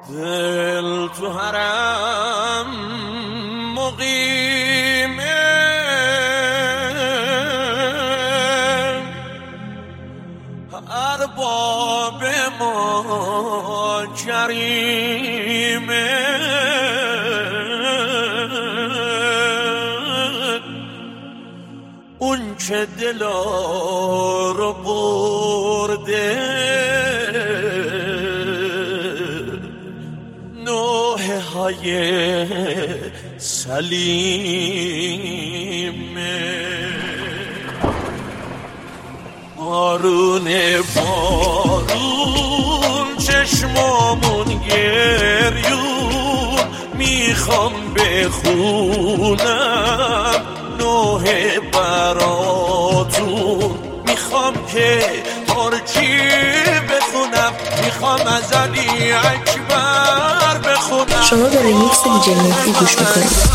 دل تو حرم مقیمه، ارباب ما جریمه، اون که دلا رو برده نوحه های سلیمه. بارون چشمامون گریون، میخوام بخونم نوحه براتون، میخوام که ترکی بخونم، میخوام از علی اکبر بخونم. شما به ریمیکس دیجی مهدی گوش میکنید.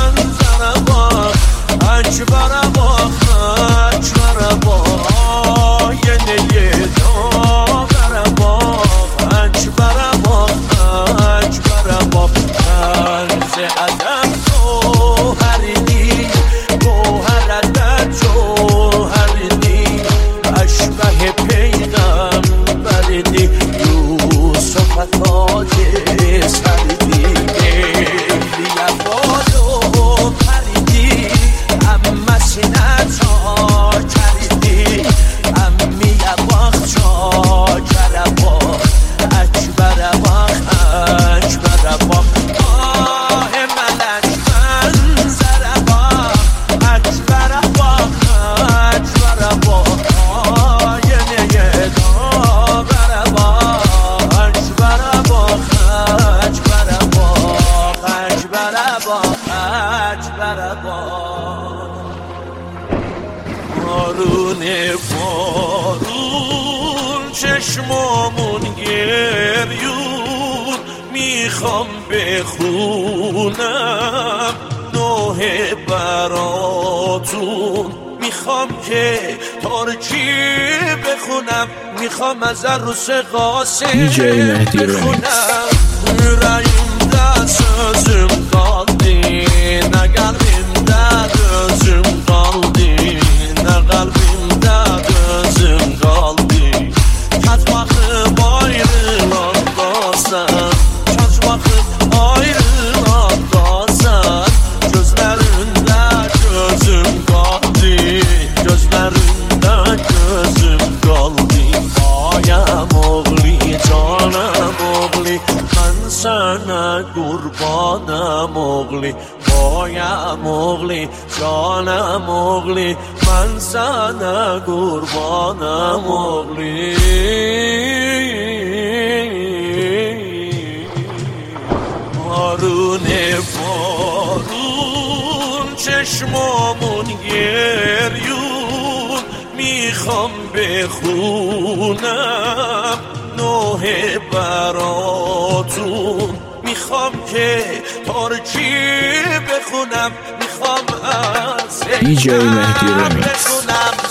بارون چشمامون گریون، میخوام بخونم نوحه براتون، میخوام که ترکی بخونم، میخوام از عروس قاسم بخونم. yüreğimde sözüm kaldı, ne kalbimde gözüm kaldı, ne kalbimde gözüm kaldı. Kaç bakıp ayrılandasan, kaç bakıp ayrılandasan, gözlerinde gözüm kaldı, gözlerinde gözüm kaldı. Ayam oğli, canım oğli, sana kurbanım oğli, boyam oğli, canım oğli, ben sana kurbanım oğli. Barun barun çeşmamın geryun, میخوام بخونم نوحه براتون، میخوام که ترکی بخونم، میخوام از دیجی مهدی ریمیکس.